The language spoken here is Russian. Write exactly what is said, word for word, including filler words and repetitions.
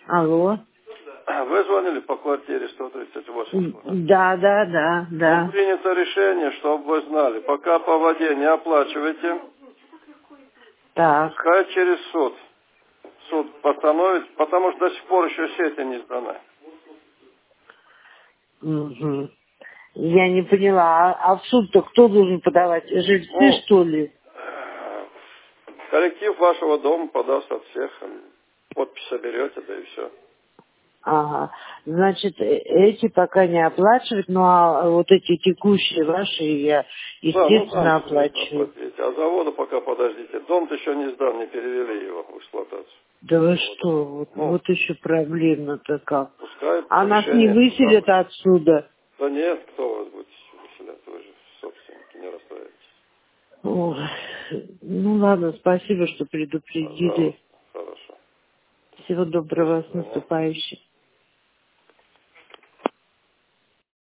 Алло. Вы звонили по квартире сто тридцать восемь. Да, да, да, да. Ну, принято решение, чтобы вы знали, пока по воде не оплачиваете, Так. пускай через суд. Суд постановит, потому что до сих пор еще сети не сданы. Угу. Я не поняла, а, а в суд-то кто должен подавать? Жильцы, Ну, что ли? коллектив вашего дома подаст от всех. Подпись соберете, да и все. Ага. Значит, э- эти пока не оплачивать, ну а вот эти текущие ваши я, Да, ну естественно, сам нужно оплачиваю. оплатить. А завода пока подождите. Дом-то еще не сдан, не перевели его в эксплуатацию. Да вы Вот. что, вот, Ну, вот еще проблема-то как. пускай А нас не решение выселят суда. отсюда. Да нет, кто вас будет выселять? Вы же собственники, не расстраивайтесь. Ой, ну ладно, спасибо, что предупредили. Пожалуйста, хорошо. Всего До доброго, с свидания. наступающим.